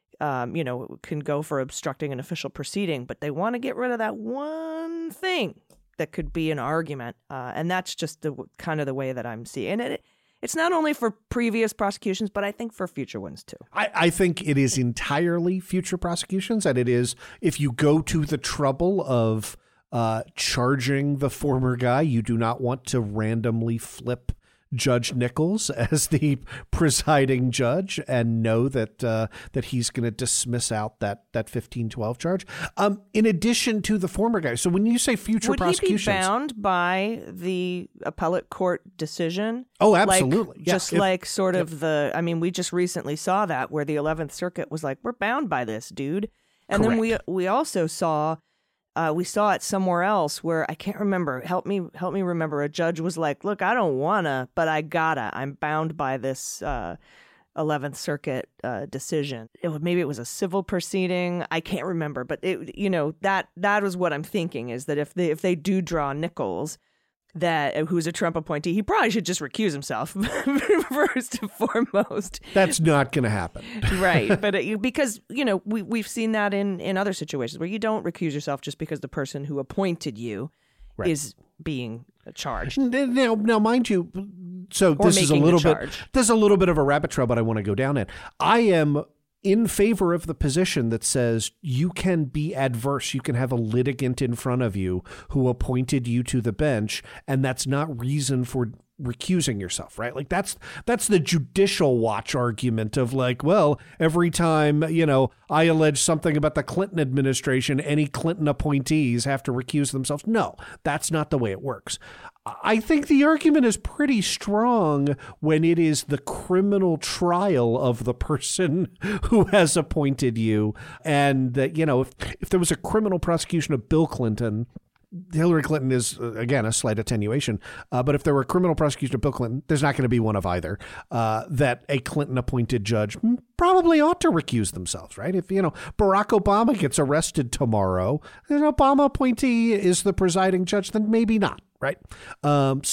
can go for obstructing an official proceeding. But they want to get rid of that one thing that could be an argument. And that's just the kind of the way that I'm seeing it. It's not only for previous prosecutions, but I think for future ones, too. I think it is entirely future prosecutions. And it is, if you go to the trouble of charging the former guy, you do not want to randomly flip Judge Nichols as the presiding judge and know that he's going to dismiss out that 1512 charge. In addition to the former guy. So when you say future prosecutions, would he be bound by the appellate court decision? Oh, absolutely. We just recently saw that where the 11th Circuit was like, we're bound by this, dude. And correct. Then we also saw. We saw it somewhere else where I can't remember. Help me remember. A judge was like, look, I don't wanna, but I gotta. I'm bound by this 11th Circuit decision. Maybe it was a civil proceeding. I can't remember. But that was what I'm thinking, is that if they do draw Nichols, who's a Trump appointee, he probably should just recuse himself first and foremost. That's not going to happen. Right. But because, we've seen that in other situations where you don't recuse yourself just because the person who appointed you is being charged. Now, mind you, so this is a little bit of a rabbit trail, but I want to go down it. I am in favor of the position that says you can be adverse. You can have a litigant in front of you who appointed you to the bench, and that's not reason for recusing yourself, right? Like that's the judicial watch argument of like, well, every time, I allege something about the Clinton administration, any Clinton appointees have to recuse themselves. No, that's not the way it works. I think the argument is pretty strong when it is the criminal trial of the person who has appointed you. And that, if there was a criminal prosecution of Bill Clinton, Hillary Clinton is, again, a slight attenuation. But if there were a criminal prosecution of Bill Clinton, there's not going to be one of either. That a Clinton-appointed judge probably ought to recuse themselves, right? If, Barack Obama gets arrested tomorrow, an Obama appointee is the presiding judge, then maybe not, right? But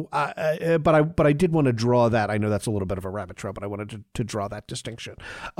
I did want to draw that. I know that's a little bit of a rabbit trail, but I wanted to draw that distinction.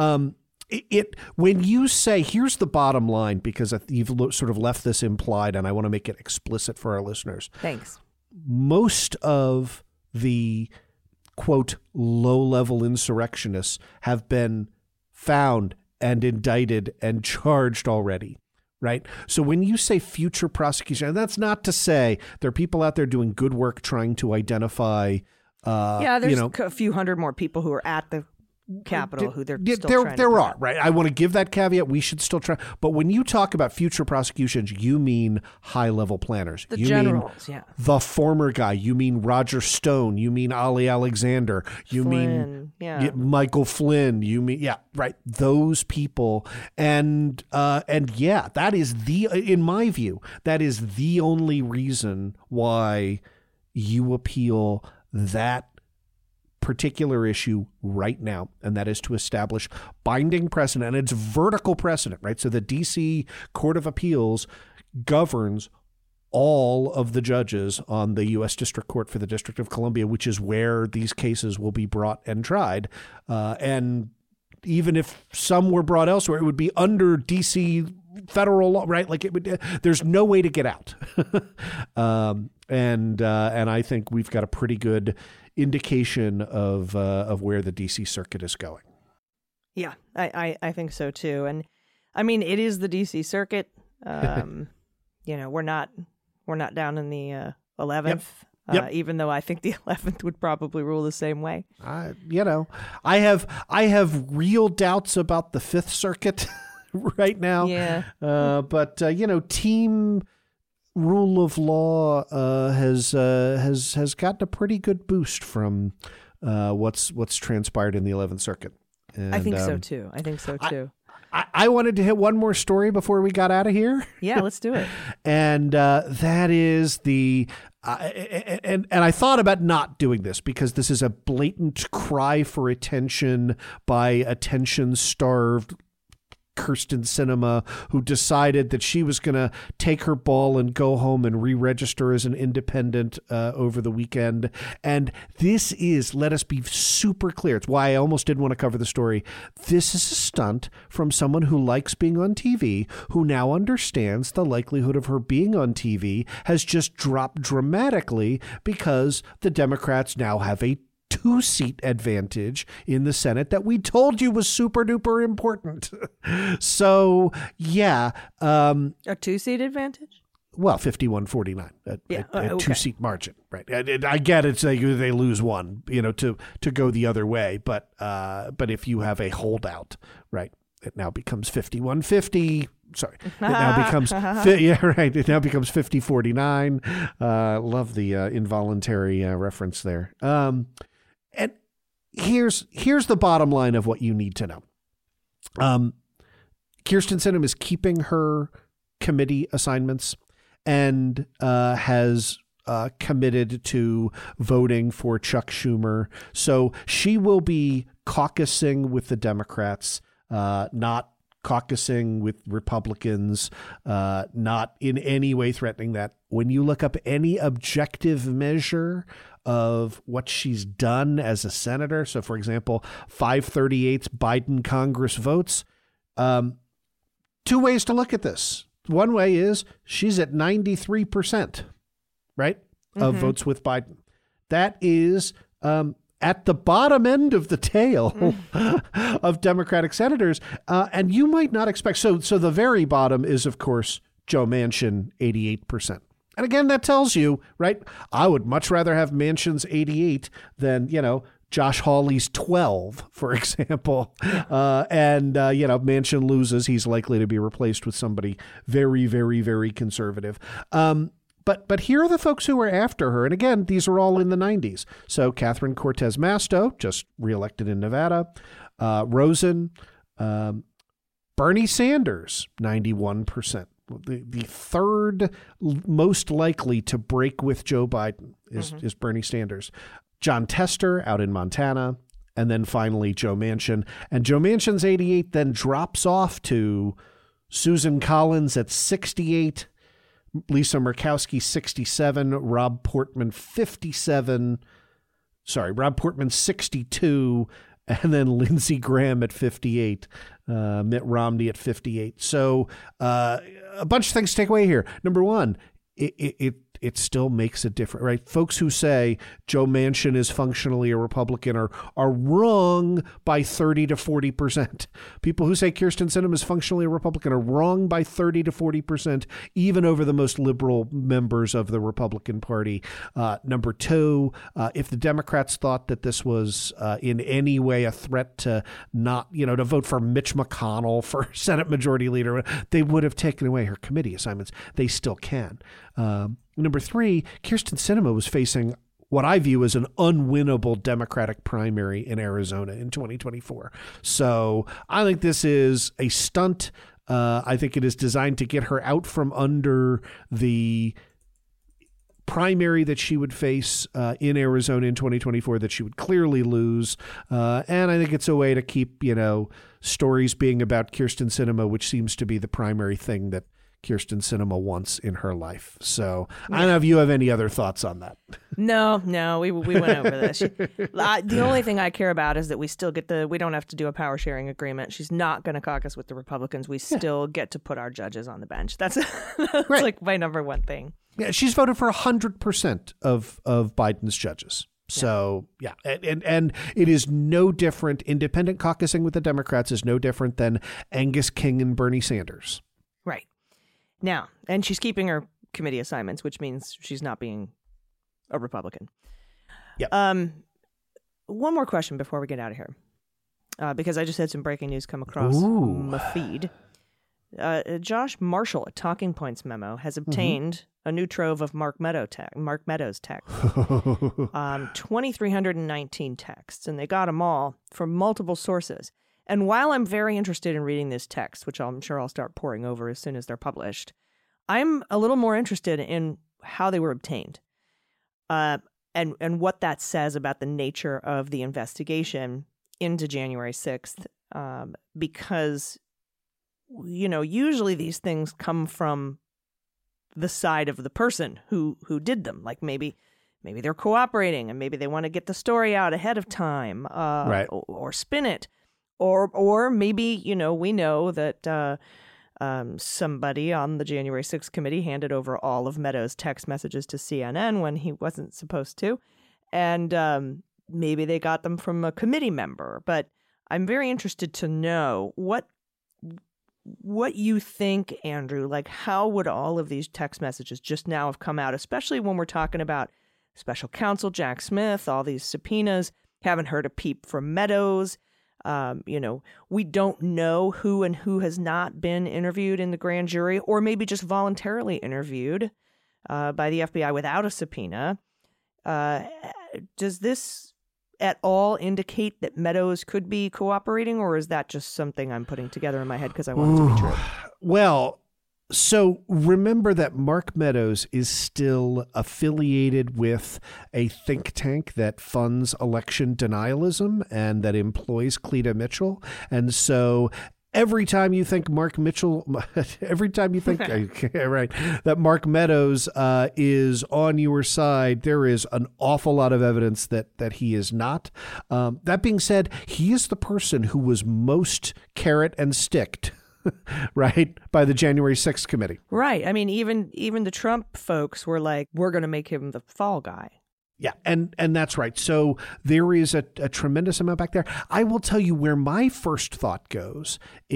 When you say, here's the bottom line, because you've sort of left this implied, and I want to make it explicit for our listeners. Thanks. Most of the, quote, low-level insurrectionists have been found and indicted and charged already, right? So when you say future prosecution, and that's not to say there are people out there doing good work trying to identify. There's a few hundred more people who are at the Capitol who they're still trying to there are, right? I want to give that caveat. We should still try. But when you talk about future prosecutions, you mean high-level planners. The generals, yeah. The former guy. You mean Roger Stone. You mean Ali Alexander. You Flynn, mean Michael Flynn. You mean, right. Those people. And that is in my view, that is the only reason why you appeal that particular issue right now, and that is to establish binding precedent, and it's vertical precedent, right? So the D.C. Court of Appeals governs all of the judges on the U.S. District Court for the District of Columbia, which is where these cases will be brought and tried. And even if some were brought elsewhere, it would be under D.C. federal law, right? Like it would. There's no way to get out. And I think we've got a pretty good indication of where the D.C. Circuit is going. Yeah, I think so too. And I mean, it is the D.C. Circuit. We're not down in the 11th. Yep. Even though I think the 11th would probably rule the same way. I have real doubts about the 5th Circuit right now. Yeah. But team rule of law has gotten a pretty good boost from what's transpired in the 11th Circuit. And, I think so too. I wanted to hit one more story before we got out of here. Yeah, let's do it. And that is the and I thought about not doing this because this is a blatant cry for attention by attention-starved Kyrsten Sinema, who decided that she was going to take her ball and go home and re-register as an independent over the weekend. And this is, let us be super clear, it's why I almost didn't want to cover the story. This is a stunt from someone who likes being on TV, who now understands the likelihood of her being on TV has just dropped dramatically because the Democrats now have a 2-seat advantage in the Senate that we told you was super duper important. So, yeah. A 2-seat advantage? Well, 51-49, a okay. 2-seat margin, right? I get it. They lose one, to go the other way. But if you have a holdout, right, it now becomes 51-50. Sorry, it now becomes It now becomes 50-49. Love the involuntary reference there. And here's the bottom line of what you need to know. Kyrsten Sinema is keeping her committee assignments and has committed to voting for Chuck Schumer. So she will be caucusing with the Democrats, not caucusing with Republicans, not in any way threatening that. When you look up any objective measure of what she's done as a senator, so for example, 538 Biden Congress votes, 2 ways to look at this. One way is she's at 93%, right, of votes with Biden. That is at the bottom end of the tail of Democratic senators. And you might not expect. So the very bottom is, of course, Joe Manchin, 88%. And again, that tells you, right, I would much rather have Manchin's 88 than, Josh Hawley's 12, for example. Manchin loses. He's likely to be replaced with somebody very, very, very conservative. But here are the folks who are after her. And again, these are all in the 90s. So Catherine Cortez Masto, just reelected in Nevada. Rosen. Bernie Sanders, 91%. The third most likely to break with Joe Biden is Bernie Sanders. John Tester out in Montana. And then finally, Joe Manchin. And Joe Manchin's 88 then drops off to Susan Collins at 68. Lisa Murkowski, 67, Rob Portman, 57. Rob Portman, 62, and then Lindsey Graham at 58, Mitt Romney at 58. So a bunch of things to take away here. Number one, it still makes a difference, right? Folks who say Joe Manchin is functionally a Republican are wrong by 30 to 40%. People who say Kyrsten Sinema is functionally a Republican are wrong by 30 to 40%, even over the most liberal members of the Republican Party. Number two, if the Democrats thought that this was in any way a threat to to vote for Mitch McConnell for Senate Majority Leader, they would have taken away her committee assignments. They still can. Number three, Kyrsten Sinema was facing what I view as an unwinnable Democratic primary in Arizona in 2024. So I think this is a stunt. I think it is designed to get her out from under the primary that she would face in Arizona in 2024 that she would clearly lose. And I think it's a way to keep, stories being about Kyrsten Sinema, which seems to be the primary thing that Kyrsten Sinema once in her life. So I don't know if you have any other thoughts on that. No, we went over this. The only thing I care about is that we still we don't have to do a power sharing agreement. She's not going to caucus with the Republicans. We still get to put our judges on the bench. That's right. Like my number one thing. Yeah, she's voted for 100% of Biden's judges. So, yeah. And it is no different. Independent caucusing with the Democrats is no different than Angus King and Bernie Sanders. Right. Now, and she's keeping her committee assignments, which means she's not being a Republican. Yep. One more question before we get out of here, because I just had some breaking news come across my feed. Josh Marshall at Talking Points Memo has obtained a new trove of Mark Meadows texts, 2,319 texts, and they got them all from multiple sources. And while I'm very interested in reading this text, which I'm sure I'll start poring over as soon as they're published, I'm a little more interested in how they were obtained, and what that says about the nature of the investigation into January 6th, because, you know, usually these things come from the side of the person who did them. Like maybe they're cooperating and maybe they want to get the story out ahead of time, right. or spin it. Or maybe, you know, we know that somebody on the January 6th committee handed over all of Meadows' text messages to CNN when he wasn't supposed to. And maybe they got them from a committee member. But I'm very interested to know what you think, Andrew. Like, how would all of these text messages just now have come out, especially when we're talking about special counsel Jack Smith, all these subpoenas, haven't heard a peep from Meadows. You know, we don't know who and who has not been interviewed in the grand jury, or maybe just voluntarily interviewed by the FBI without a subpoena. Does this at all indicate that Meadows could be cooperating, or is that just something I'm putting together in my head because I want it to be true? Well, so remember that Mark Meadows is still affiliated with a think tank that funds election denialism and that employs Cleta Mitchell. And so every time you think that Mark Meadows is on your side, there is an awful lot of evidence that he is not. That being said, he is the person who was most carrot and sticked, right, by the January 6th committee. Right. I mean, even the Trump folks were like, we're going to make him the fall guy. Yeah, and that's right. So there is a tremendous amount back there. I will tell you where my first thought goes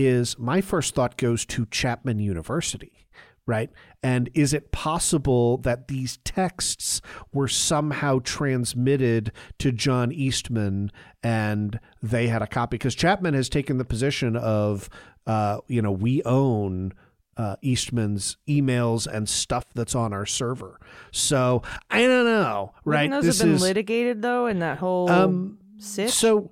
to Chapman University, right? And is it possible that these texts were somehow transmitted to John Eastman and they had a copy? Because Chapman has taken the position of, we own Eastman's emails and stuff that's on our server. So I don't know, right? Wouldn't those have been litigated though in that whole sitch? So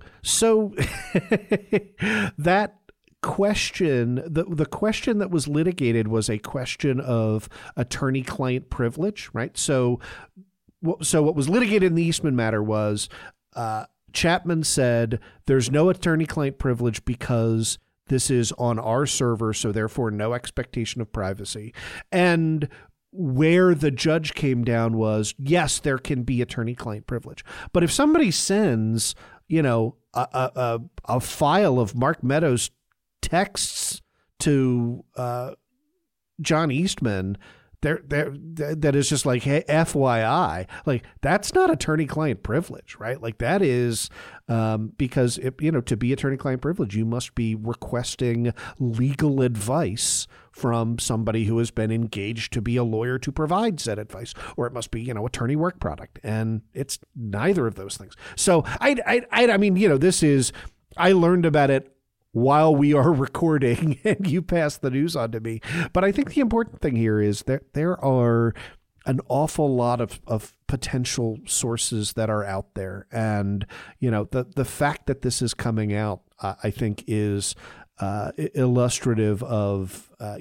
that question, the question that was litigated was a question of attorney-client privilege, right? So what was litigated in the Eastman matter was Chapman said there's no attorney-client privilege because this is on our server, so therefore no expectation of privacy. And where the judge came down was, yes, there can be attorney-client privilege. But if somebody sends, a file of Mark Meadows texts to John Eastman, that is just like, hey, FYI, like that's not attorney-client privilege, right? Like that is because to be attorney-client privilege, you must be requesting legal advice from somebody who has been engaged to be a lawyer to provide said advice, or it must be attorney work product, and it's neither of those things. So I mean, this is, I learned about it while we are recording and you pass the news on to me. But I think the important thing here is that there are an awful lot of potential sources that are out there. And, the fact that this is coming out, I think is illustrative of, I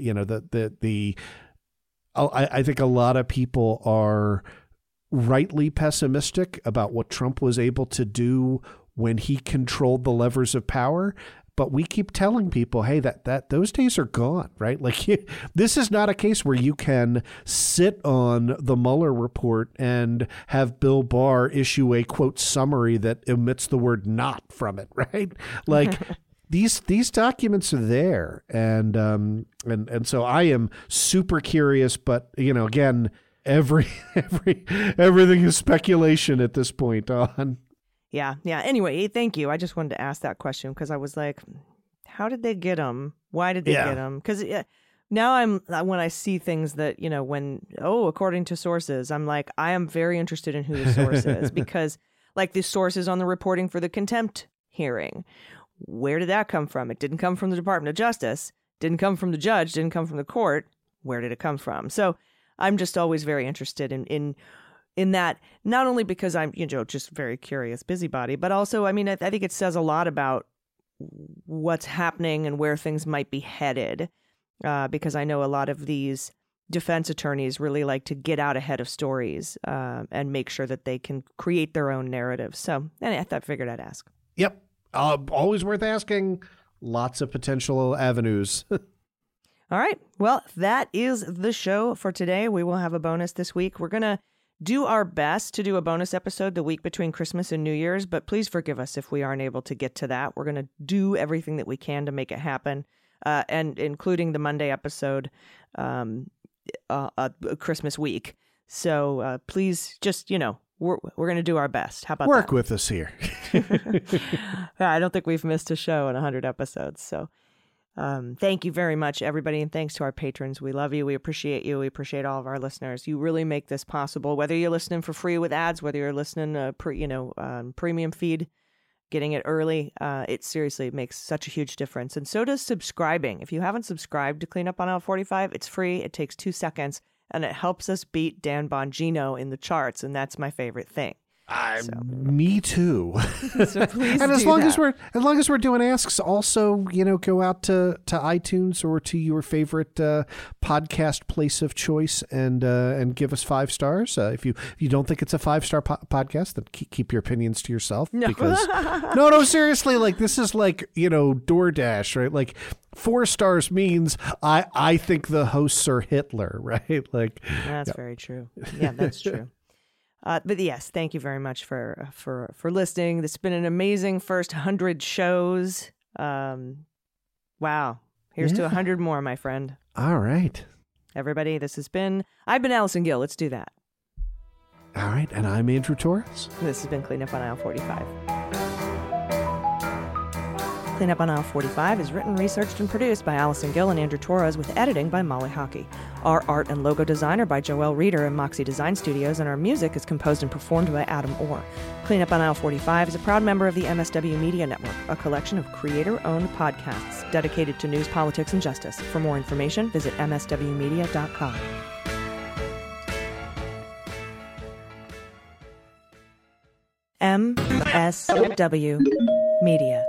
think a lot of people are rightly pessimistic about what Trump was able to do when he controlled the levers of power. But we keep telling people, hey, that those days are gone, right? Like this is not a case where you can sit on the Mueller report and have Bill Barr issue a quote summary that omits the word "not" from it, right? Like these documents are there, and so I am super curious. But again, everything is speculation at this point on. Yeah. Anyway, thank you. I just wanted to ask that question because I was like, how did they get them? Why did they get them? Because now when I see things that, according to sources, I'm like, I am very interested in who the source is because like the sources on the reporting for the contempt hearing, where did that come from? It didn't come from the Department of Justice, didn't come from the judge, didn't come from the court. Where did it come from? So I'm just always very interested in that, not only because I'm, just very curious busybody, but also, I think it says a lot about what's happening and where things might be headed, because I know a lot of these defense attorneys really like to get out ahead of stories and make sure that they can create their own narratives. So I figured I'd ask. Yep. Always worth asking. Lots of potential avenues. All right. Well, that is the show for today. We will have a bonus this week. We're going to do our best to do a bonus episode the week between Christmas and New Year's, but please forgive us if we aren't able to get to that. We're going to do everything that we can to make it happen, and including the Monday episode Christmas week. So please just, we're going to do our best. How about work that? With us here. I don't think we've missed a show in 100 episodes. So thank you very much, everybody, and thanks to our patrons. We love you. We appreciate you. We appreciate all of our listeners. You really make this possible. Whether you're listening for free with ads, whether you're listening premium feed, getting it early, it seriously makes such a huge difference. And so does subscribing. If you haven't subscribed to Clean Up on Aisle 45, it's free. It takes 2 seconds, and it helps us beat Dan Bongino in the charts, and that's my favorite thing. Me too. So please and as do long that. as we're doing asks, also go out to iTunes or to your favorite podcast place of choice and give us 5 stars. If you don't think it's a 5-star podcast, then keep your opinions to yourself. No. Because no, seriously, like this is like DoorDash, right? Like 4 stars means I think the hosts are Hitler, right? Like that's very true. Yeah, that's true. But yes, thank you very much for listening. This has been an amazing first 100 shows. Wow. Here's to 100 more, my friend. All right. Everybody, I've been Allison Gill. Let's do that. All right. And I'm Andrew Torres. This has been Clean Up on Aisle 45. Clean Up on Aisle 45 is written, researched, and produced by Allison Gill and Andrew Torres with editing by Molly Hockey. Our art and logo design are by Joelle Reeder and Moxie Design Studios, and our music is composed and performed by Adam Orr. Clean Up on Aisle 45 is a proud member of the MSW Media Network, a collection of creator-owned podcasts dedicated to news, politics, and justice. For more information, visit mswmedia.com. MSW Media.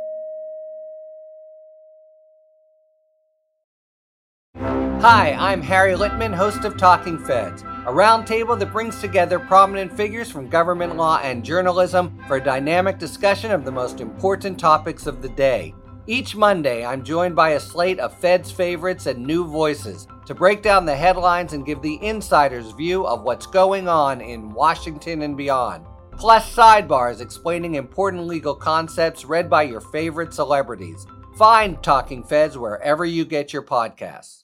Hi, I'm Harry Littman, host of Talking Feds, a roundtable that brings together prominent figures from government law and journalism for a dynamic discussion of the most important topics of the day. Each Monday, I'm joined by a slate of Feds favorites and new voices to break down the headlines and give the insider's view of what's going on in Washington and beyond. Plus sidebars explaining important legal concepts read by your favorite celebrities. Find Talking Feds wherever you get your podcasts.